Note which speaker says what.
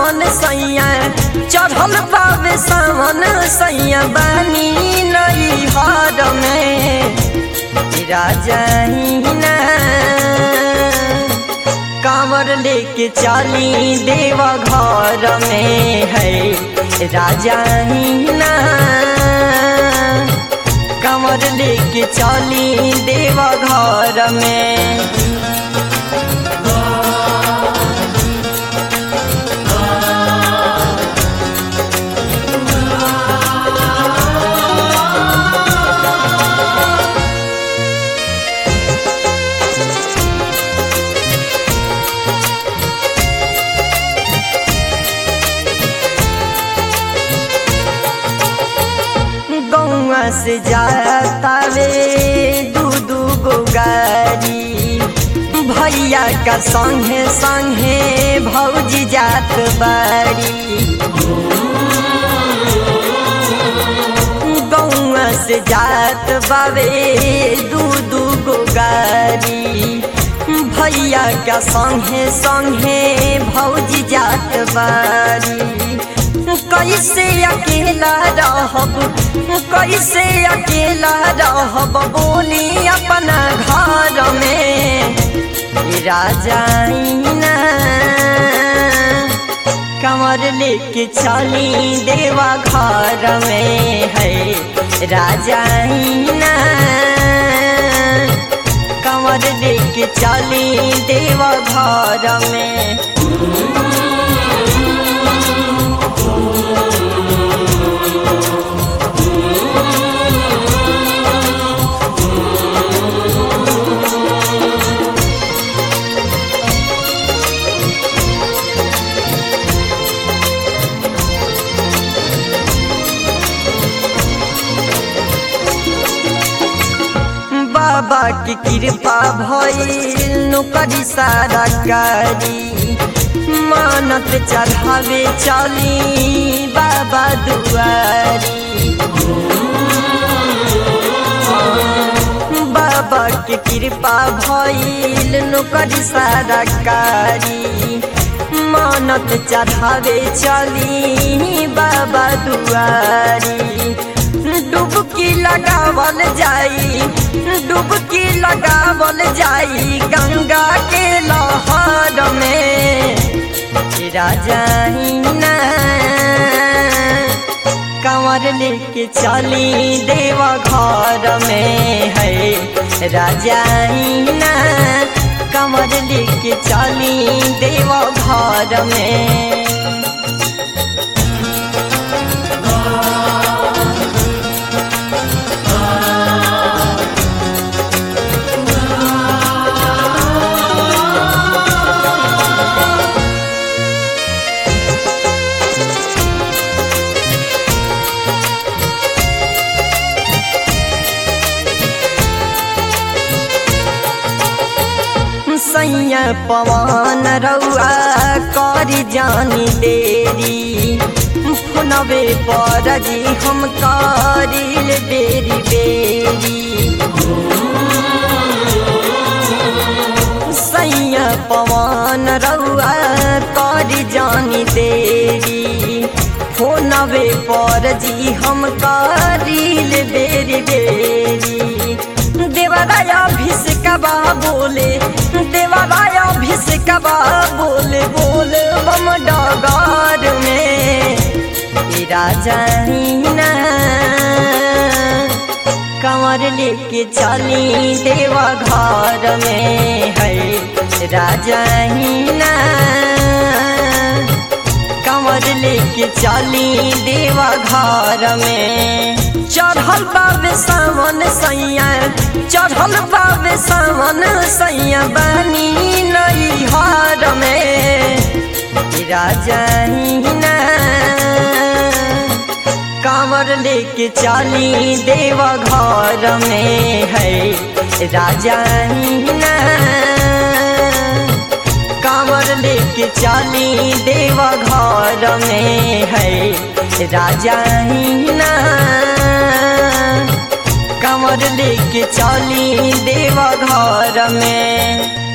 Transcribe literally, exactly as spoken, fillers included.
Speaker 1: सावन सैया चढ़ल पावे सावन सैया बानी नई हार में राजा ही ना कांवर लेके चली देवा घर में है राजा ही ना कांवर लेके चली देवा घर में। से जाता वे दू दू गो गाड़ी भैया का संगे संगे भौजी जात बाड़ी गौआ से जात बावे दू दू गो गाड़ी भैया का संगे संगे भौजी जात बाड़ी। कैसे अकेला रहब कैसे अकेला रहब बोली अपना घर में राजा ना कांवर लेके चली देवा घर में है राजा ना कांवर लेके चली देवा घर में। बाबा की कृपा भइल नौकरी सारा कारी मानत चढ़ावे चली बाबा दुआरी। बाबा की कृपा भइल नौकरी सारा कारी मानत चढ़ावे चली बाबा दुआरी। डुबकी लगावल जाई डुबकी लगावल जाई गंगा के लहर में राजा ही ना कांवर लेके चली देवा घर में है राजा ही ना कांवर लेके चली देवा घर में। सैया पवन रउआ करी जानी देरी फोनवे पर जी हम करिल बेरी बेरी। सैया पवन रउआ करी जानी देरी फोनवे पर जी हम करिल बेरी बेरी। देवराया भिसकबा बोले देवराया भिसकबा बोले बोले बम डगार में राजा ना कांवर लेके चली देवा घर में है राजा ना कांवर लेके चली देवा घर में। चढ़ल बाबे सावन सैया चढ़ल बाबे सावन सैया बानी नई हार में राजा ही ना कांवर लेके चली देवा घर में है राजा ही ना कांवर लेके चली देवा घर में है राजा ही ना कांवर लेके चली देवा घर में।